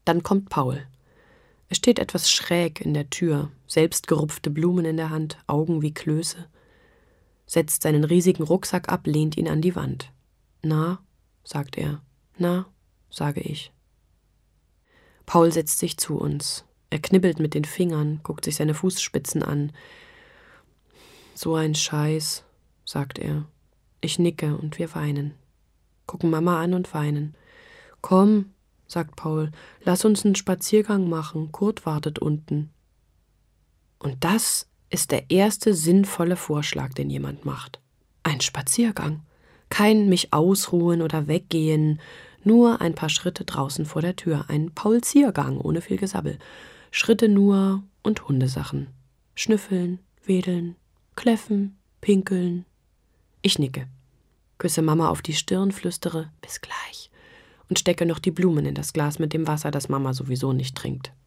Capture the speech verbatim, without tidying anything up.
Dann kommt Paul. Er steht etwas schräg in der Tür, selbstgerupfte Blumen in der Hand, Augen wie Klöße, setzt seinen riesigen Rucksack ab, lehnt ihn an die Wand. »Na«, sagt er. »Na«, sage ich. Paul setzt sich zu uns. Er knibbelt mit den Fingern, guckt sich seine Fußspitzen an. »So ein Scheiß«, sagt er. Ich nicke und wir weinen. Gucken Mama an und weinen. »Komm«, sagt Paul, »lass uns einen Spaziergang machen. Kurt wartet unten.« Und das ist der erste sinnvolle Vorschlag, den jemand macht. Ein Spaziergang. Kein mich ausruhen oder weggehen, nur ein paar Schritte draußen vor der Tür. Ein Paulziergang ohne viel Gesabbel. Schritte nur und Hundesachen. Schnüffeln, wedeln, kläffen, pinkeln. Ich nicke, küsse Mama auf die Stirn, flüstere »bis gleich« und stecke noch die Blumen in das Glas mit dem Wasser, das Mama sowieso nicht trinkt.